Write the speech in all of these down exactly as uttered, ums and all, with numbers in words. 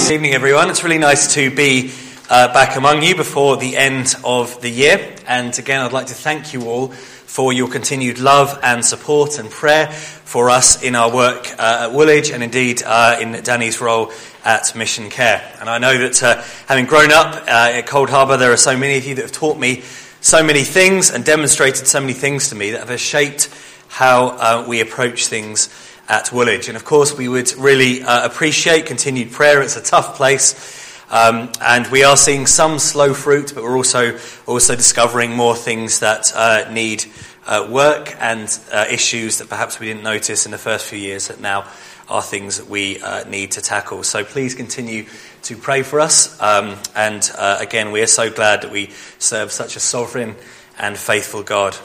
Good evening, everyone. It's really nice to be uh, back among you before the end of the year. And again, I'd like to thank you all for your continued love and support and prayer for us in our work uh, at Woolwich and indeed uh, in Danny's role at Mission Care. And I know that uh, having grown up uh, at Cold Harbour, there are so many of you that have taught me so many things and demonstrated so many things to me that have shaped how uh, we approach things at Woolwich. And of course we would really uh, appreciate continued prayer. It's a tough place, um, and we are seeing some slow fruit, but we're also also discovering more things that uh, need uh, work and uh, issues that perhaps we didn't notice in the first few years that now are things that we uh, need to tackle. So please continue to pray for us, um, and uh, again, we are so glad that we serve such a sovereign and faithful God.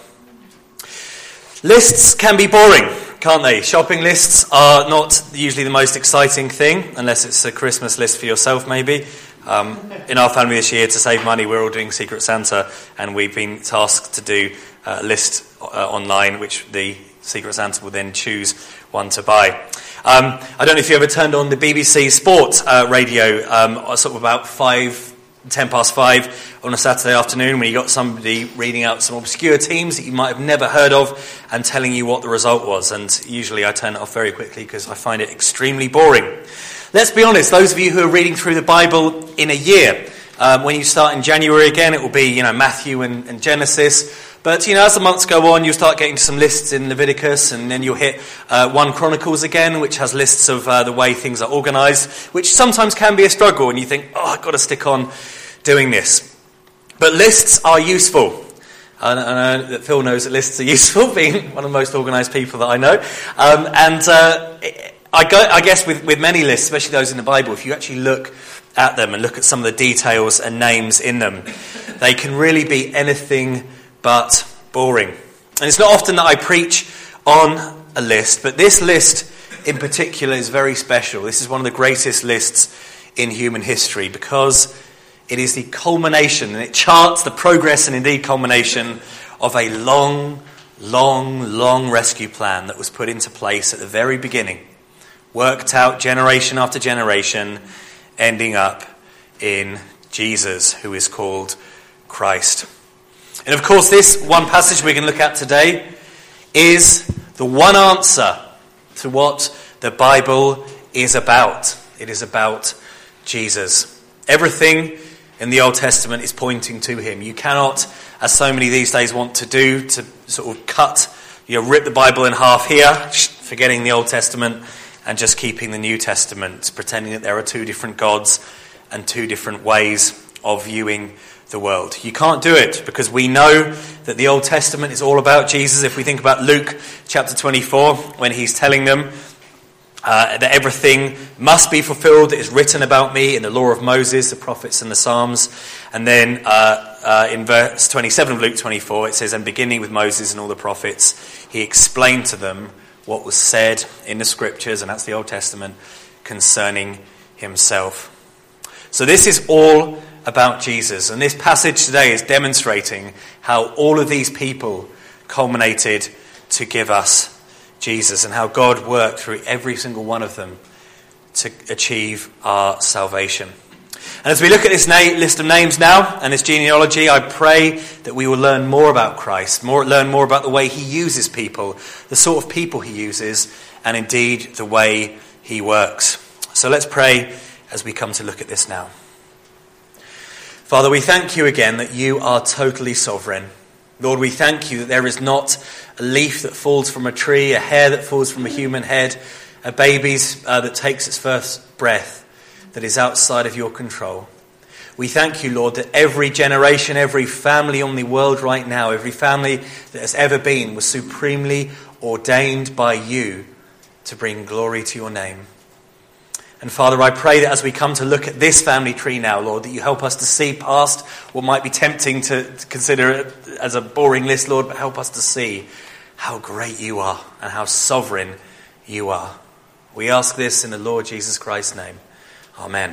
Lists can be boring, can't they? Shopping lists are not usually the most exciting thing, unless it's a Christmas list for yourself, maybe. Um, in our family this year, to save money, we're all doing Secret Santa, and we've been tasked to do a list uh, online, which the Secret Santa will then choose one to buy. Um, I don't know if you ever turned on the B B C Sport uh, radio, um, sort of about five, ten past five on a Saturday afternoon, when you got somebody reading out some obscure teams that you might have never heard of and telling you what the result was. And usually I turn it off very quickly because I find it extremely boring. Let's be honest, those of you who are reading through the Bible in a year, um, when you start in January again, it will be, you know, Matthew and, and Genesis. But, you know, as the months go on, you'll start getting to some lists in Leviticus, and then you'll hit uh, First Chronicles again, which has lists of uh, the way things are organised, which sometimes can be a struggle, and you think, oh, I've got to stick on doing this. But lists are useful. I know that Phil knows that lists are useful, being one of the most organised people that I know. Um, and uh, I, go, I guess with, with many lists, especially those in the Bible, if you actually look at them and look at some of the details and names in them, they can really be anything but boring. And it's not often that I preach on a list, but this list in particular is very special. This is one of the greatest lists in human history because it is the culmination, and it charts the progress and indeed culmination of a long, long, long rescue plan that was put into place at the very beginning, worked out generation after generation, ending up in Jesus, who is called Christ. And of course, this one passage we're going to look at today is the one answer to what the Bible is about. It is about Jesus. Everything in the Old Testament is pointing to him. You cannot, as so many these days want to do, to sort of cut, you know, rip the Bible in half here, forgetting the Old Testament and just keeping the New Testament, pretending that there are two different gods and two different ways of viewing the world. You can't do it because we know that the Old Testament is all about Jesus. If we think about Luke chapter twenty-four, when he's telling them Uh, that everything must be fulfilled that is written about me in the law of Moses, the prophets and the Psalms. And then uh, uh, in verse twenty-seven of Luke twenty-four, it says, and beginning with Moses and all the prophets, he explained to them what was said in the scriptures, and that's the Old Testament, concerning himself. So this is all about Jesus. And this passage today is demonstrating how all of these people culminated to give us Jesus, and how God worked through every single one of them to achieve our salvation. And as we look at this na- list of names now and this genealogy, I pray that we will learn more about Christ, more learn more about the way he uses people, the sort of people he uses, and indeed the way he works. So let's pray as we come to look at this now. Father, we thank you again that you are totally sovereign. Lord, we thank you that there is not a leaf that falls from a tree, a hair that falls from a human head, a baby uh, that takes its first breath that is outside of your control. We thank you, Lord, that every generation, every family on the world right now, every family that has ever been was supremely ordained by you to bring glory to your name. And Father, I pray that as we come to look at this family tree now, Lord, that you help us to see past what might be tempting to, to consider it as a boring list, Lord, but help us to see how great you are and how sovereign you are. We ask this in the Lord Jesus Christ's name. Amen.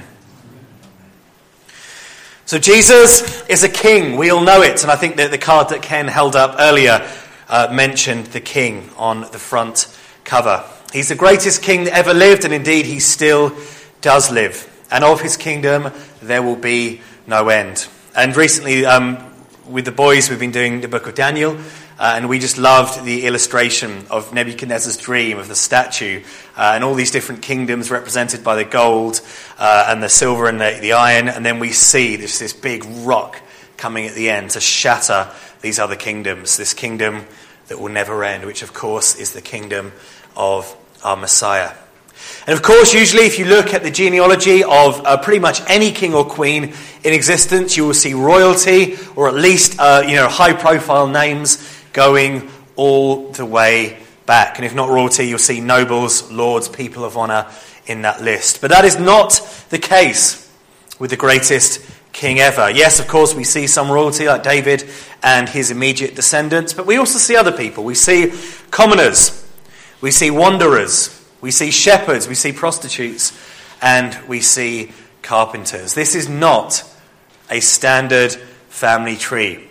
So Jesus is a king. We all know it. And I think that the card that Ken held up earlier uh, mentioned the king on the front cover. He's the greatest king that ever lived, and indeed he still does live. and of his kingdom there will be no end. And recently, um, with the boys, we've been doing the book of Daniel, uh, and we just loved the illustration of Nebuchadnezzar's dream of the statue, uh, and all these different kingdoms represented by the gold uh, and the silver and the, the iron, and then we see this, this big rock coming at the end to shatter these other kingdoms, this kingdom that will never end, which of course is the kingdom of our Messiah. And of course, usually if you look at the genealogy of uh, pretty much any king or queen in existence, you will see royalty, or at least uh, you know high-profile names going all the way back. And if not royalty, you'll see nobles, lords, people of honour in that list. But that is not the case with the greatest king ever. Yes, of course, we see some royalty like David and his immediate descendants, but we also see other people. We see commoners, we see wanderers, we see shepherds, we see prostitutes, and we see carpenters. This is not a standard family tree.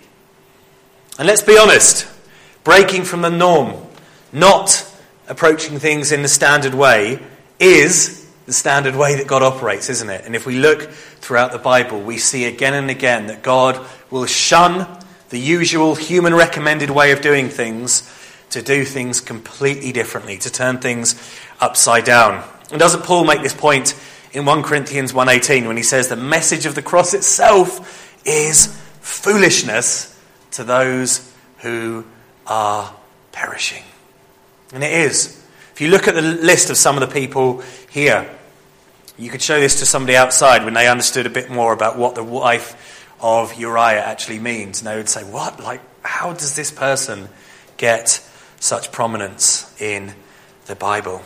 And let's be honest, breaking from the norm, not approaching things in the standard way, is the standard way that God operates, isn't it? And if we look throughout the Bible, we see again and again that God will shun the usual human recommended way of doing things to do things completely differently, to turn things upside down. And doesn't Paul make this point in First Corinthians one eighteen when he says the message of the cross itself is foolishness to those who are perishing? And it is. If you look at the list of some of the people here, you could show this to somebody outside when they understood a bit more about what the wife of Uriah actually means. And they would say, what? Like, how does this person get such prominence in the Bible?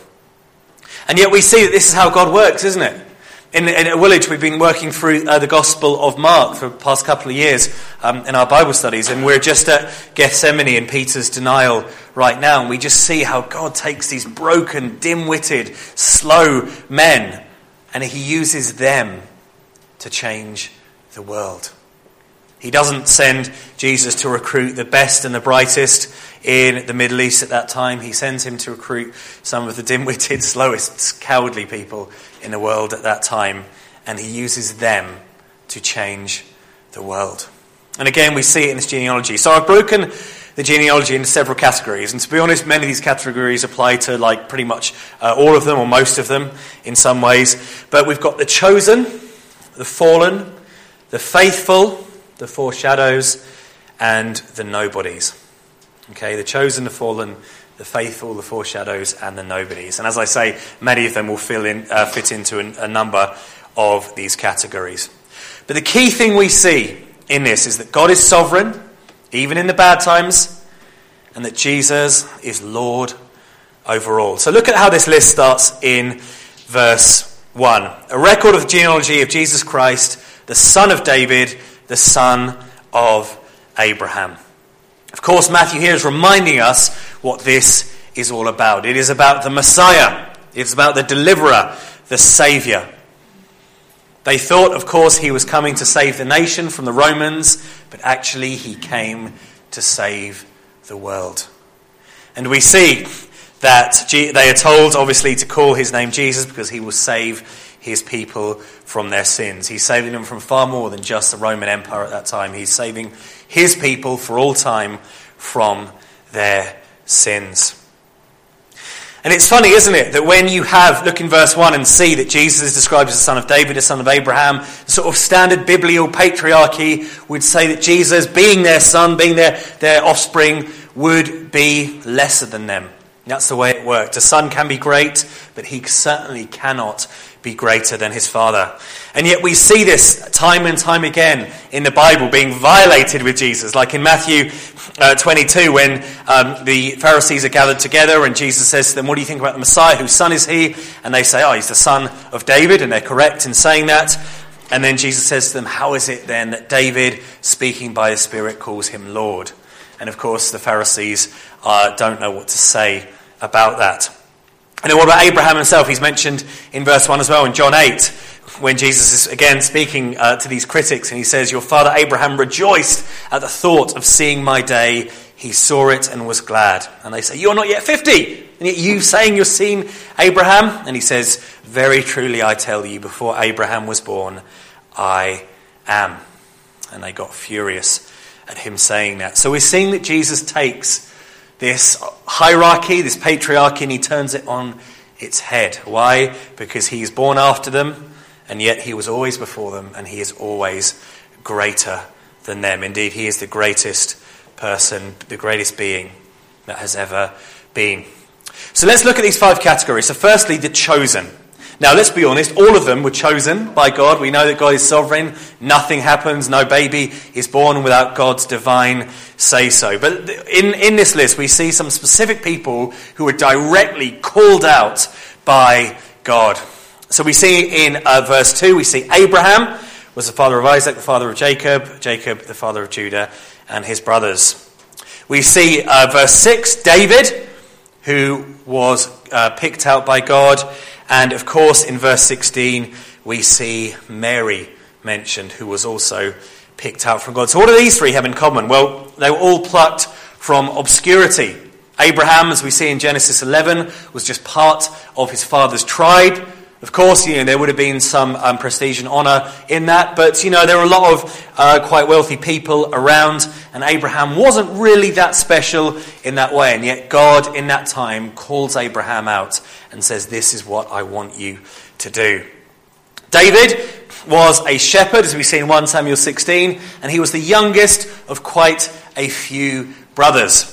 And yet we see that this is how God works, isn't it? In, in at Woolwich, we've been working through uh, the Gospel of Mark for the past couple of years um, in our Bible studies, and we're just at Gethsemane and Peter's denial right now, and we just see how God takes these broken, dim-witted, slow men, and he uses them to change the world. He doesn't send Jesus to recruit the best and the brightest in the Middle East at that time. He sends him to recruit some of the dim-witted, slowest, cowardly people in the world at that time, and he uses them to change the world. And again, we see it in this genealogy. So I've broken the genealogy into several categories, and to be honest, many of these categories apply to like pretty much uh, all of them, or most of them in some ways. But we've got the chosen, the fallen, the faithful, the foreshadows, and the nobodies. Okay, the chosen, the fallen, the faithful, the foreshadows, and the nobodies. And as I say, many of them will fill in, uh, fit into a, a number of these categories. But the key thing we see in this is that God is sovereign, even in the bad times, and that Jesus is Lord over all. So look at how this list starts in verse one. A record of the genealogy of Jesus Christ, the son of David, the son of Abraham. Of course, Matthew here is reminding us what this is all about. It is about the Messiah. It's about the deliverer, the Saviour. They thought, of course, he was coming to save the nation from the Romans, but actually he came to save the world. And we see that they are told, obviously, to call his name Jesus because he will save his people from their sins. He's saving them from far more than just the Roman Empire at that time. He's saving his people for all time from their sins. And it's funny, isn't it, that when you have, look in verse one and see that Jesus is described as the son of David, the son of Abraham, the sort of standard biblical patriarchy would say that Jesus, being their son, being their, their offspring, would be lesser than them. That's the way it worked. A son can be great, but he certainly cannot be greater than his father. And yet we see this time and time again in the Bible being violated with Jesus, like in Matthew uh, twenty-two when um, the Pharisees are gathered together and Jesus says to them, what do you think about the Messiah? Whose son is he? And they say, oh, he's the son of David, and they're correct in saying that. And then Jesus says to them, how is it then that David, speaking by the Spirit, calls him Lord? And of course the Pharisees uh, don't know what to say about that. And then what about Abraham himself? He's mentioned in verse one as well, in John eight, when Jesus is again speaking uh, to these critics, and he says, your father Abraham rejoiced at the thought of seeing my day. He saw it and was glad. And they say, you're not yet fifty. And yet you saying you're seeing Abraham? And he says, very truly I tell you, before Abraham was born, I am. And they got furious at him saying that. So we're seeing that Jesus takes this hierarchy, this patriarchy, and he turns it on its head. Why? Because he is born after them, and yet he was always before them, and he is always greater than them. Indeed, he is the greatest person, the greatest being that has ever been. So let's look at these five categories. So firstly, the chosen. Now, let's be honest, all of them were chosen by God. We know that God is sovereign. Nothing happens, no baby is born without God's divine say-so. But in, in this list, we see some specific people who were directly called out by God. So we see in uh, verse two, we see Abraham was the father of Isaac, the father of Jacob, Jacob the father of Judah, and his brothers. We see uh, verse six, David, who was uh, picked out by God. And of course, in verse sixteen, we see Mary mentioned, who was also picked out from God. So what do these three have in common? Well, they were all plucked from obscurity. Abraham, as we see in Genesis eleven, was just part of his father's tribe. Of course, you know, there would have been some um, prestige and honour in that, but, you know, there were a lot of uh, quite wealthy people around, and Abraham wasn't really that special in that way, and yet God, in that time, calls Abraham out and says, this is what I want you to do. David was a shepherd, as we see in First Samuel sixteen, and he was the youngest of quite a few brothers.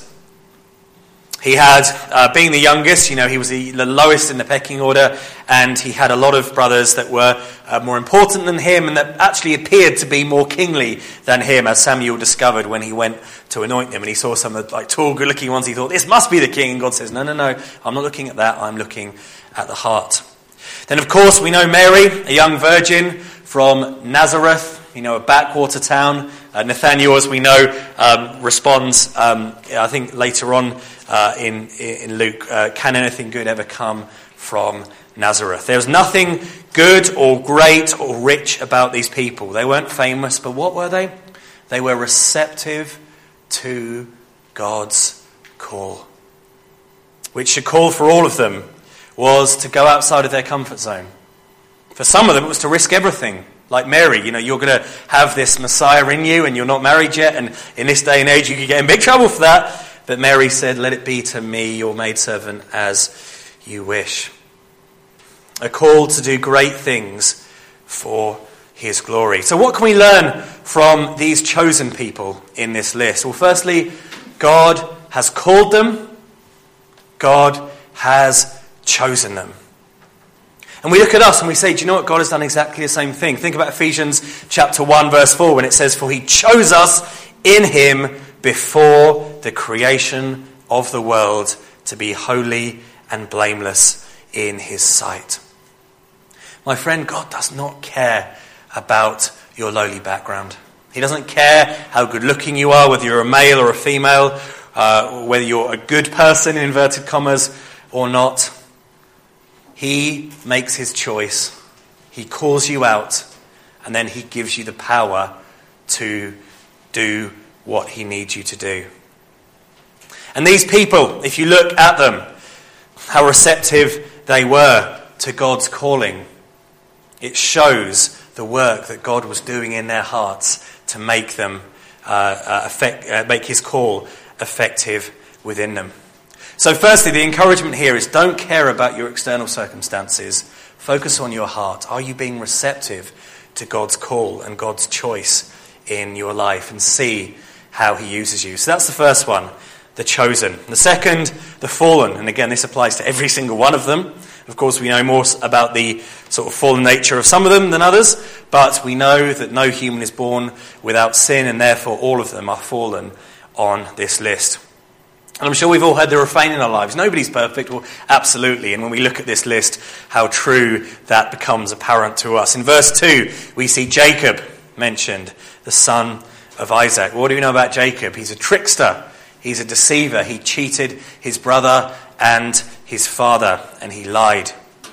He had, uh, being the youngest, you know, he was the, the lowest in the pecking order, and he had a lot of brothers that were uh, more important than him and that actually appeared to be more kingly than him, as Samuel discovered when he went to anoint them. And he saw some of the like, tall, good-looking ones. He thought, this must be the king. And God says, no, no, no, I'm not looking at that. I'm looking at the heart. Then, of course, we know Mary, a young virgin from Nazareth, you know, a backwater town. Uh, Nathaniel, as we know, um, responds, um, I think later on uh, in, in Luke, uh, can anything good ever come from Nazareth? There's nothing good or great or rich about these people. They weren't famous, but what were they? They were receptive to God's call, which should call for all of them was to go outside of their comfort zone. For some of them, it was to risk everything. Like Mary, you know, you're going to have this Messiah in you and you're not married yet. And in this day and age, you could get in big trouble for that. But Mary said, let it be to me, your maidservant, as you wish. A call to do great things for his glory. So what can we learn from these chosen people in this list? Well, firstly, God has called them. God has chosen them. And we look at us and we say, do you know what? God has done exactly the same thing. Think about Ephesians chapter one, verse four, when it says, for he chose us in him before the creation of the world to be holy and blameless in his sight. My friend, God does not care about your lowly background. He doesn't care how good looking you are, whether you're a male or a female, uh, whether you're a good person, in inverted commas, or not. He makes his choice. He calls you out, and then he gives you the power to do what he needs you to do. And these people, if you look at them, how receptive they were to God's calling, it shows the work that God was doing in their hearts to make them uh, uh, effect, uh, make his call effective within them. So firstly, the encouragement here is don't care about your external circumstances. Focus on your heart. Are you being receptive to God's call and God's choice in your life, and see how he uses you? So that's the first one, the chosen. The second, the fallen. And again, this applies to every single one of them. Of course, we know more about the sort of fallen nature of some of them than others, but we know that no human is born without sin, and therefore all of them are fallen on this list. And I'm sure we've all heard the refrain in our lives, nobody's perfect. Well, absolutely. And when we look at this list, how true that becomes apparent to us. In verse two, we see Jacob mentioned, the son of Isaac. Well, what do we know about Jacob? He's a trickster. He's a deceiver. He cheated his brother and his father, and he lied.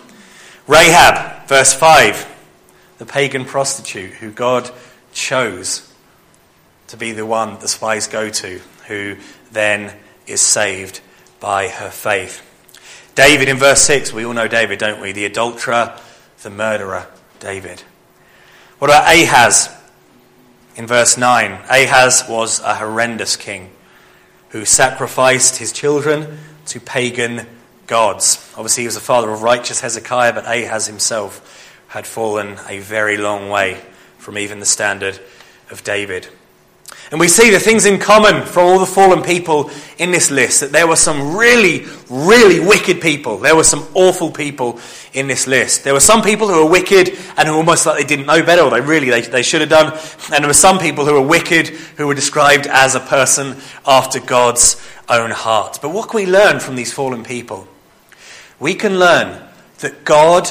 Rahab, verse five, the pagan prostitute who God chose to be the one the spies go to, who then is saved by her faith. David in verse six, we all know David, don't we? The adulterer, the murderer, David. What about Ahaz in verse nine? Ahaz was a horrendous king who sacrificed his children to pagan gods. Obviously he was the father of righteous Hezekiah, but Ahaz himself had fallen a very long way from even the standard of David. And we see the things in common from all the fallen people in this list, that there were some really, really wicked people. There were some awful people in this list. There were some people who were wicked and who almost like they didn't know better, or they really, they, they should have done. And there were some people who were wicked who were described as a person after God's own heart. But what can we learn from these fallen people? We can learn that God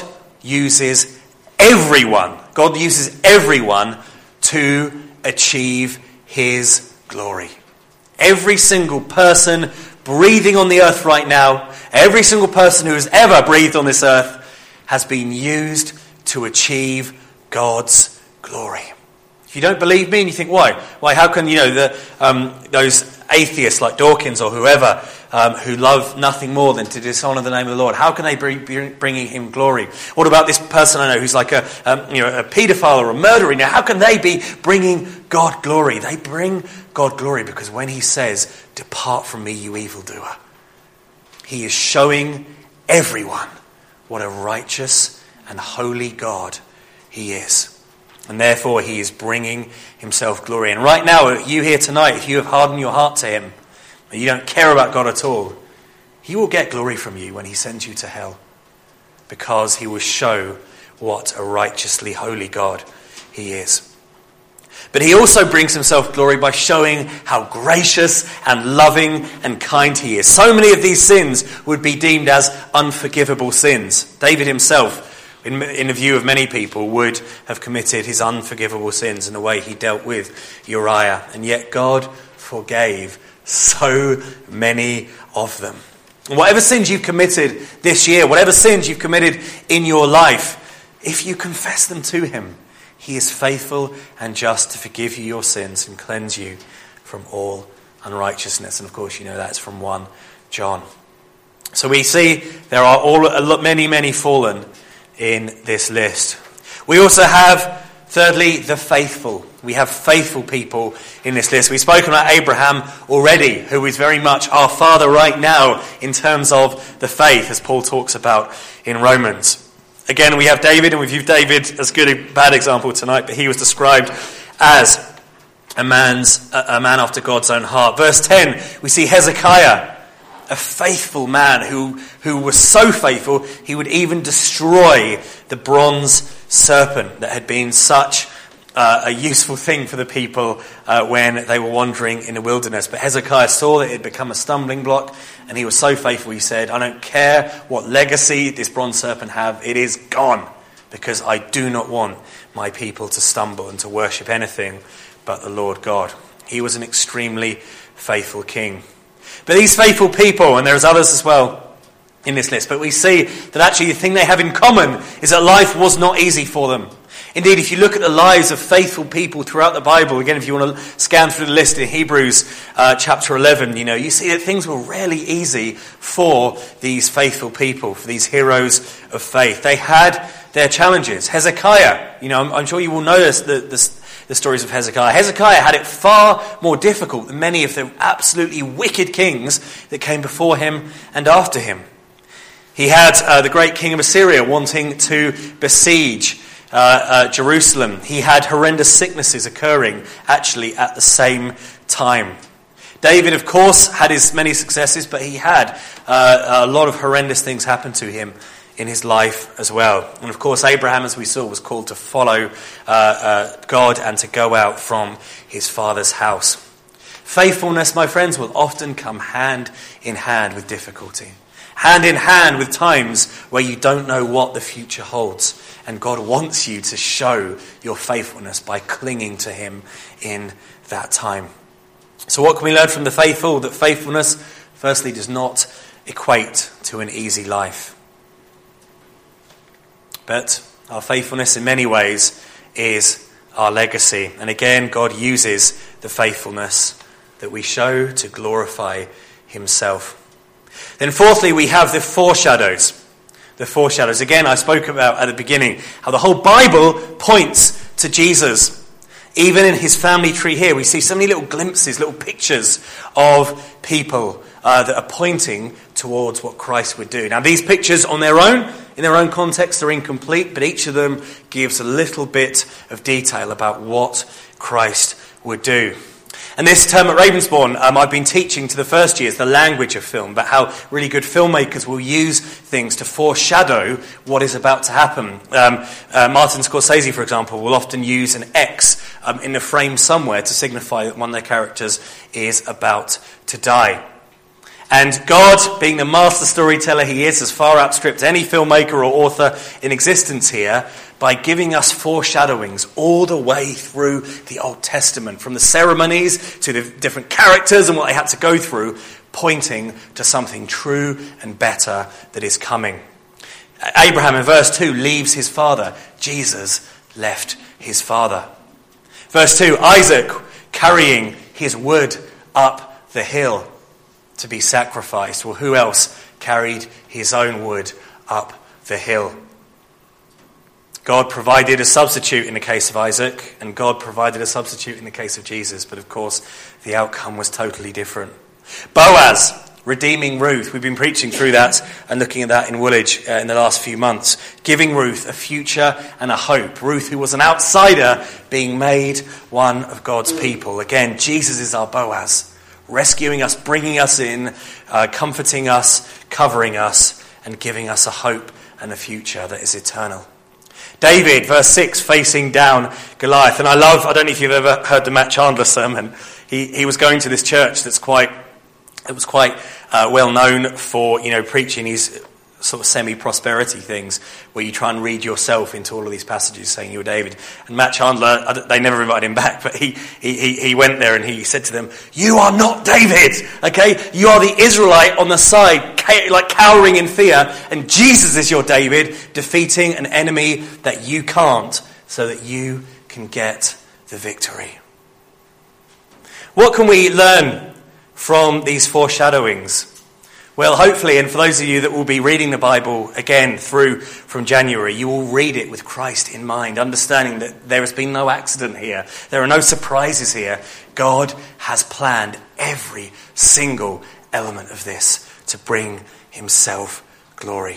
uses everyone. God uses everyone to achieve his glory. Every single person breathing on the earth right now, every single person who has ever breathed on this earth has been used to achieve God's glory. If you don't believe me and you think, why? Why? How can, you know, the, um, those atheists like Dawkins or whoever um, who love nothing more than to dishonor the name of the Lord, how can they be bringing him glory? What about this person I know who's like a, um, you know, a paedophile or a murderer? Now, how can they be bringing God glory? They bring God glory because when he says, "Depart from me, you evildoer," he is showing everyone what a righteous and holy God he is. And therefore he is bringing himself glory. And right now, you here tonight, if you have hardened your heart to him, and you don't care about God at all, he will get glory from you when he sends you to hell. Because he will show what a righteously holy God he is. But he also brings himself glory by showing how gracious and loving and kind he is. So many of these sins would be deemed as unforgivable sins. David himself, in, in the view of many people, would have committed his unforgivable sins in the way he dealt with Uriah. And yet God forgave so many of them. And whatever sins you've committed this year, whatever sins you've committed in your life, if you confess them to him, he is faithful and just to forgive you your sins and cleanse you from all unrighteousness. And of course, you know that's from First John. So we see there are all many, many fallen in this list. We also have, thirdly, the faithful. We have faithful people in this list. We've spoken about Abraham already, who is very much our father right now in terms of the faith, as Paul talks about in Romans. Again, we have David, and we've used David as good a bad example tonight, but he was described as a man's a man after God's own heart. Verse ten, we see Hezekiah, a faithful man who, who was so faithful he would even destroy the bronze serpent that had been such uh, a useful thing for the people uh, when they were wandering in the wilderness. But Hezekiah saw that it had become a stumbling block, and he was so faithful he said, "I don't care what legacy this bronze serpent have, it is gone, because I do not want my people to stumble and to worship anything but the Lord God." He was an extremely faithful king. But these faithful people, and there's others as well in this list, but we see that actually the thing they have in common is that life was not easy for them. Indeed, if you look at the lives of faithful people throughout the Bible, again, if you want to scan through the list in Hebrews uh, chapter eleven, you know, you see that things were rarely easy for these faithful people, for these heroes of faith. They had their challenges. Hezekiah, you know, I'm, I'm sure you will notice the, the, the stories of Hezekiah. Hezekiah had it far more difficult than many of the absolutely wicked kings that came before him and after him. He had uh, the great king of Assyria wanting to besiege Uh, uh, Jerusalem. He had horrendous sicknesses occurring actually at the same time. David, of course, had his many successes, but he had uh, a lot of horrendous things happen to him in his life as well. And of course, Abraham, as we saw, was called to follow uh, uh, God and to go out from his father's house. Faithfulness, my friends, will often come hand in hand with difficulty. Hand in hand with times where you don't know what the future holds. And God wants you to show your faithfulness by clinging to him in that time. So what can we learn from the faithful? That faithfulness, firstly, does not equate to an easy life. But our faithfulness in many ways is our legacy. And again, God uses the faithfulness that we show to glorify himself. Then fourthly, we have the foreshadows. The foreshadows. Again, I spoke about at the beginning how the whole Bible points to Jesus. Even in his family tree here, we see so many little glimpses, little pictures of people uh, that are pointing towards what Christ would do. Now, these pictures on their own, in their own context, are incomplete, but each of them gives a little bit of detail about what Christ would do. And this term at Ravensbourne, um, I've been teaching to the first years the language of film, but how really good filmmakers will use things to foreshadow what is about to happen. Um, uh, Martin Scorsese, for example, will often use an X um, in the frame somewhere to signify that one of their characters is about to die. And God, being the master storyteller he is, has far outstripped any filmmaker or author in existence here by giving us foreshadowings all the way through the Old Testament, from the ceremonies to the different characters and what they had to go through, pointing to something true and better that is coming. Abraham in verse two leaves his father. Jesus left his father. Verse two, Isaac carrying his wood up the hill to be sacrificed. Well, who else carried his own wood up the hill? God provided a substitute in the case of Isaac, and God provided a substitute in the case of Jesus, but of course the outcome was totally different. Boaz, redeeming Ruth. We've been preaching through that and looking at that in Woolwich uh, in the last few months. Giving Ruth a future and a hope. Ruth, who was an outsider, being made one of God's people. Again, Jesus is our Boaz, rescuing us, bringing us in, uh, comforting us, covering us, and giving us a hope and a future that is eternal. David, verse six, facing down Goliath. And I love, I don't know if you've ever heard the Matt Chandler sermon. He he was going to this church that's quite, it was quite uh, well known for, you know, preaching these sort of semi-prosperity things where you try and read yourself into all of these passages saying you're David. And Matt Chandler, they never invited him back, but he, he, he went there and he said to them, you are not David, okay? You are the Israelite on the side, like cowering in fear, and Jesus is your David, defeating an enemy that you can't so that you can get the victory. What can we learn from these foreshadowings? Well, hopefully, and for those of you that will be reading the Bible again through from January, you will read it with Christ in mind, understanding that there has been no accident here. There are no surprises here. God has planned every single element of this to bring himself glory.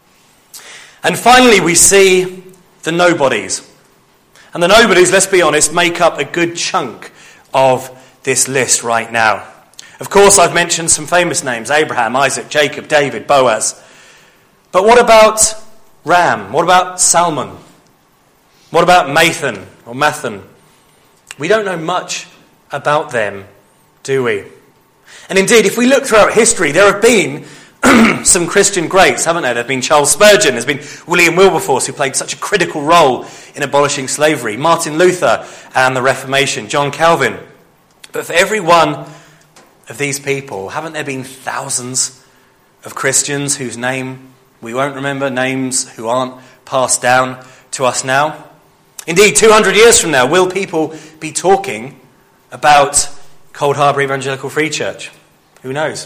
And finally, we see the nobodies. And the nobodies, let's be honest, make up a good chunk of this list right now. Of course, I've mentioned some famous names: Abraham, Isaac, Jacob, David, Boaz. But what about Ram? What about Salmon? What about Mathan or Mathan? We don't know much about them, do we? And indeed, if we look throughout history, there have been some Christian greats, haven't there? There have been Charles Spurgeon, there's been William Wilberforce, who played such a critical role in abolishing slavery, Martin Luther and the Reformation, John Calvin. But for every one of these people, haven't there been thousands of Christians whose name we won't remember, names who aren't passed down to us now? Indeed, two hundred years from now, will people be talking about Cold Harbour Evangelical Free Church? Who knows?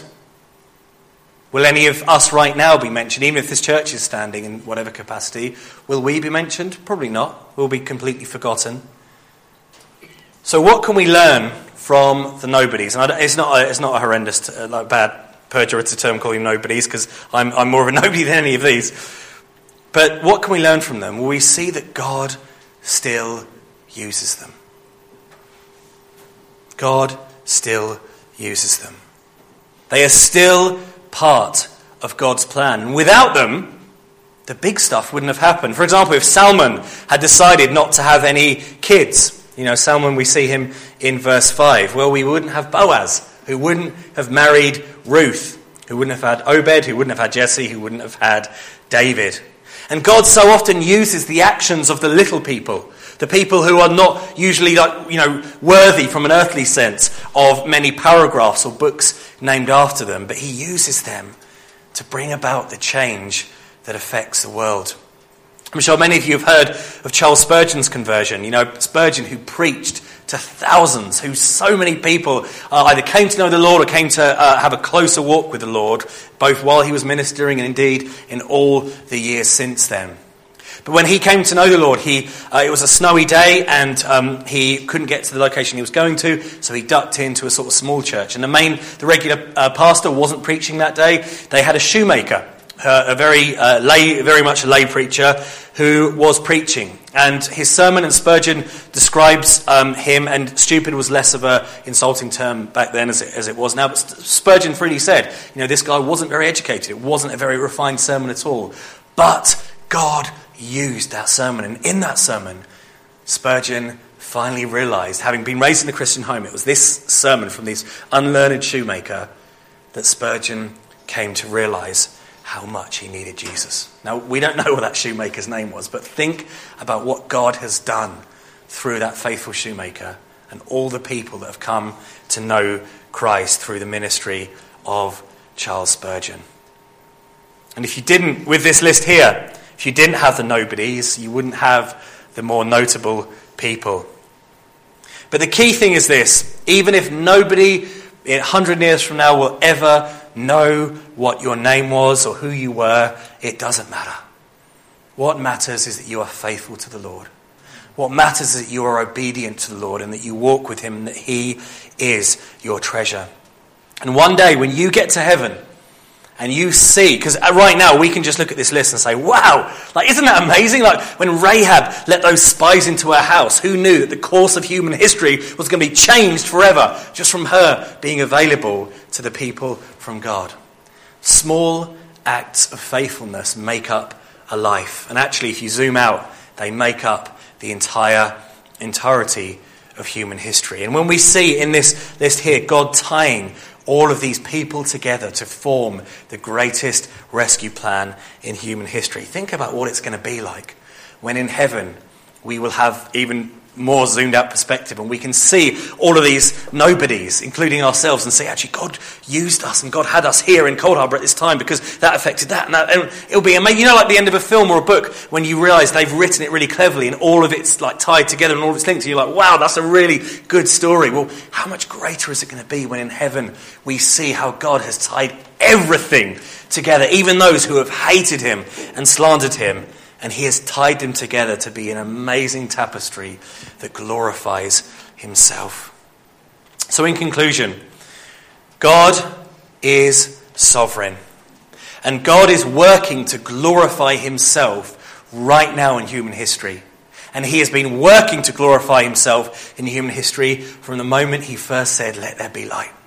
Will any of us right now be mentioned? Even if this church is standing in whatever capacity, will we be mentioned? Probably not. We'll be completely forgotten. So what can we learn from the nobodies? And it's not a, it's not a horrendous, uh, like bad pejorative term calling them nobodies, because I'm, I'm more of a nobody than any of these. But what can we learn from them? Well, we see that God still uses them. God still uses them. They are still part of God's plan. And without them, the big stuff wouldn't have happened. For example, if Salmon had decided not to have any kids, you know, Salmon, we see him in verse five. Well, we wouldn't have Boaz, who wouldn't have married Ruth, who wouldn't have had Obed, who wouldn't have had Jesse, who wouldn't have had David. And God so often uses the actions of the little people, the people who are not usually, like, you know, worthy from an earthly sense of many paragraphs or books named after them, but he uses them to bring about the change that affects the world. I'm sure many of you have heard of Charles Spurgeon's conversion. You know, Spurgeon, who preached to thousands, who so many people uh, either came to know the Lord or came to uh, have a closer walk with the Lord, both while he was ministering and indeed in all the years since then. But when he came to know the Lord, he uh, it was a snowy day and um, he couldn't get to the location he was going to, so he ducked into a sort of small church. And the main, the regular uh, pastor wasn't preaching that day. They had a shoemaker, uh, a very uh, lay, very much a lay preacher, who was preaching. And his sermon, and Spurgeon describes um, him, and stupid was less of a insulting term back then as it, as it was now, but Spurgeon freely said, you know, this guy wasn't very educated. It wasn't a very refined sermon at all. But God used that sermon, and in that sermon, Spurgeon finally realised, having been raised in a Christian home, it was this sermon from this unlearned shoemaker that Spurgeon came to realise how much he needed Jesus. Now, we don't know what that shoemaker's name was, but think about what God has done through that faithful shoemaker and all the people that have come to know Christ through the ministry of Charles Spurgeon. And if you didn't, with this list here, if you didn't have the nobodies, you wouldn't have the more notable people. But the key thing is this: even if nobody a hundred years from now will ever know what your name was or who you were, it doesn't matter. What matters is that you are faithful to the Lord. What matters is that you are obedient to the Lord and that you walk with him and that he is your treasure. And one day when you get to heaven and you see, because right now we can just look at this list and say, wow, like, isn't that amazing? Like, when Rahab let those spies into her house, who knew that the course of human history was going to be changed forever just from her being available to the people from God? Small acts of faithfulness make up a life. And actually, if you zoom out, they make up the entire entirety of human history. And when we see in this list here, God tying all of these people together to form the greatest rescue plan in human history, think about what it's going to be like when in heaven we will have even more zoomed out perspective and we can see all of these nobodies, including ourselves, and say, actually, God used us and God had us here in Coldharbour at this time because that affected that. And, that, and it'll be amazing. You know, like the end of a film or a book when you realise they've written it really cleverly and all of it's like tied together and all of it's linked. And you're like, wow, that's a really good story. Well, how much greater is it going to be when in heaven we see how God has tied everything together, even those who have hated him and slandered him, and he has tied them together to be an amazing tapestry that glorifies himself. So in conclusion, God is sovereign. And God is working to glorify himself right now in human history. And he has been working to glorify himself in human history from the moment he first said, let there be light.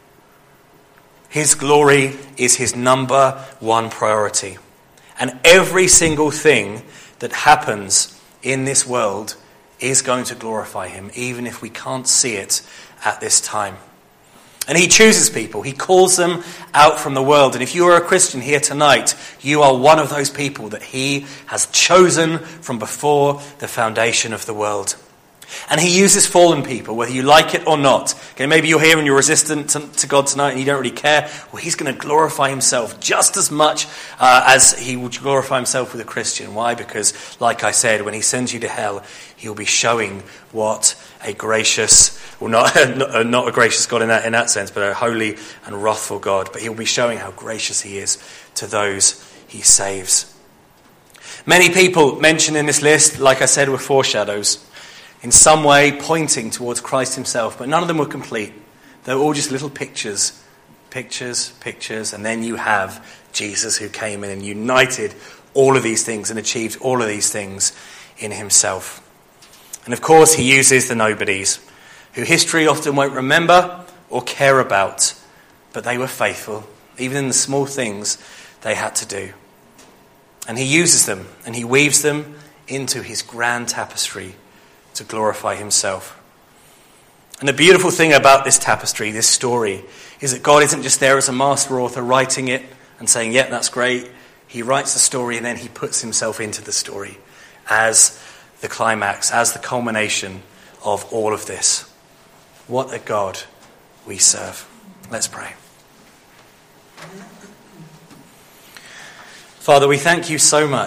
His glory is his number one priority. And every single thing that happens in this world is going to glorify him, even if we can't see it at this time. And he chooses people. He calls them out from the world. And if you are a Christian here tonight, you are one of those people that he has chosen from before the foundation of the world. And he uses fallen people, whether you like it or not. Okay, maybe you're here and you're resistant to, to God tonight and you don't really care. Well, he's going to glorify himself just as much uh, as he would glorify himself with a Christian. Why? Because, like I said, when he sends you to hell, he'll be showing what a gracious, well, not, not a gracious God in that, in that sense, but a holy and wrathful God. But he'll be showing how gracious he is to those he saves. Many people mentioned in this list, like I said, were foreshadows, in some way pointing towards Christ himself, but none of them were complete. They were all just little pictures, pictures, pictures, and then you have Jesus who came in and united all of these things and achieved all of these things in himself. And of course, he uses the nobodies, who history often won't remember or care about, but they were faithful, even in the small things they had to do. And he uses them, and he weaves them into his grand tapestry to glorify himself. And the beautiful thing about this tapestry, this story, is that God isn't just there as a master author writing it and saying, yeah, that's great. He writes the story and then he puts himself into the story as the climax, as the culmination of all of this. What a God we serve. Let's pray. Father, we thank you so much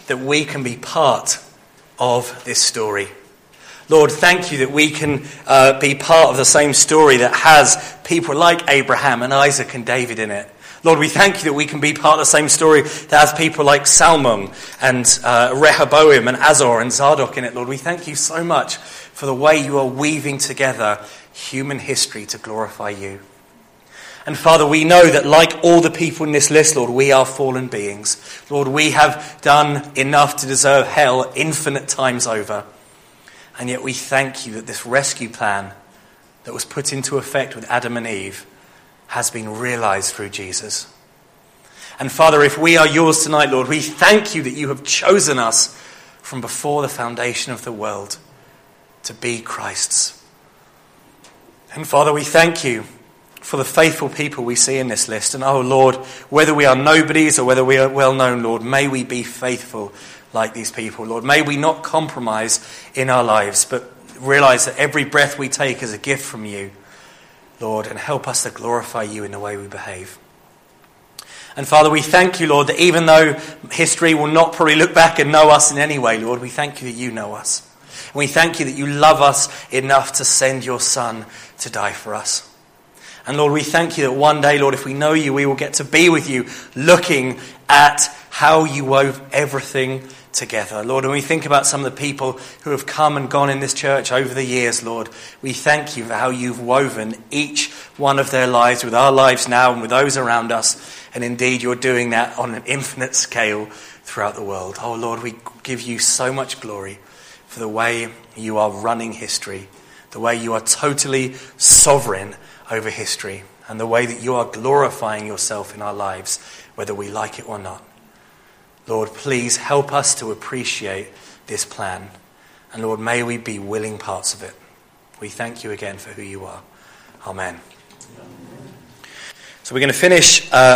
that we can be part of this story. Lord, thank you that we can uh, be part of the same story that has people like Abraham and Isaac and David in it. Lord, we thank you that we can be part of the same story that has people like Salmon and uh, Rehoboam and Azor and Zadok in it. Lord, we thank you so much for the way you are weaving together human history to glorify you. And Father, we know that like all the people in this list, Lord, we are fallen beings. Lord, we have done enough to deserve hell infinite times over. And yet we thank you that this rescue plan that was put into effect with Adam and Eve has been realized through Jesus. And Father, if we are yours tonight, Lord, we thank you that you have chosen us from before the foundation of the world to be Christ's. And Father, we thank you for the faithful people we see in this list. And oh Lord, whether we are nobodies or whether we are well known, Lord, may we be faithful like these people. Lord, may we not compromise in our lives, but realize that every breath we take is a gift from you, Lord, and help us to glorify you in the way we behave. And Father, we thank you, Lord, that even though history will not probably look back and know us in any way, Lord, we thank you that you know us. And we thank you that you love us enough to send your Son to die for us. And Lord, we thank you that one day, Lord, if we know you, we will get to be with you, looking at how you wove everything together. Lord, when we think about some of the people who have come and gone in this church over the years, Lord, we thank you for how you've woven each one of their lives with our lives now and with those around us. And indeed, you're doing that on an infinite scale throughout the world. Oh, Lord, we give you so much glory for the way you are running history, the way you are totally sovereign over history, and the way that you are glorifying yourself in our lives, whether we like it or not. Lord, please help us to appreciate this plan. And Lord, may we be willing parts of it. We thank you again for who you are. Amen. So we're going to finish... Uh,